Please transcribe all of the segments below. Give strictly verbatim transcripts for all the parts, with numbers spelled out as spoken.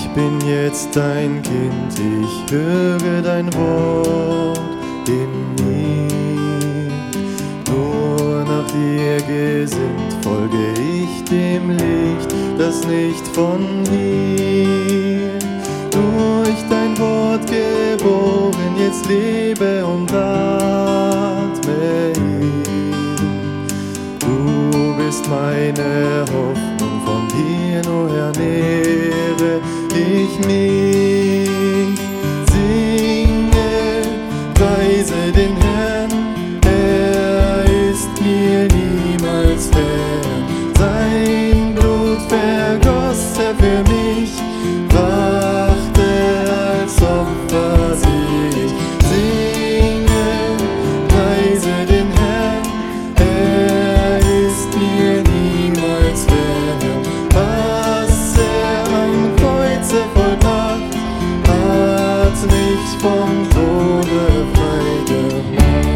bin jetzt dein Kind, ich höre dein Wort in mir. Nur nach dir gesinnt folge ich dem Licht, das nicht von hier. Durch dein Wort geboren, jetzt lebe und atme ich. Du bist meine Hoffnung, von dir nur ernähre ich mich. Singe, preise den Herrn, er ist mir niemals fern. Sein Blut vergoss er für mich, brachte als Opfer sich. Singe, preise den Herrn, er ist mir niemals fern. Was er am Kreuze vollbracht, hat mich vom Tode frei gemacht.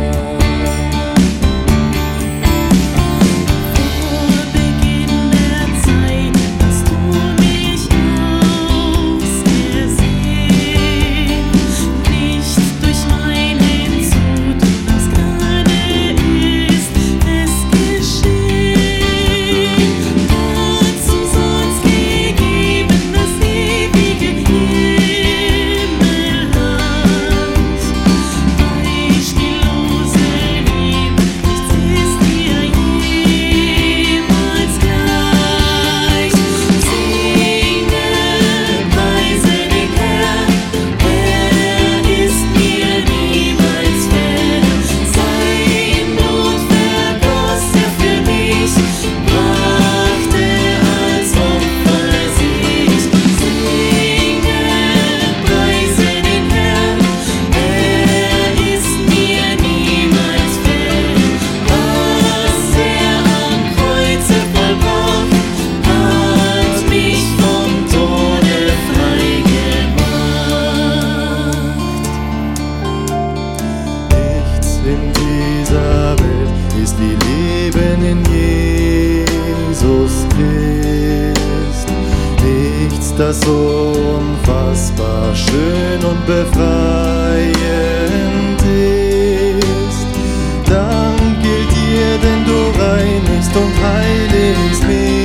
In dieser Welt ist wie Leben in Jesus Christ. Nichts, das so unfassbar schön und befreiend ist. Dank gilt dir, denn du reinigst und heiligst mich.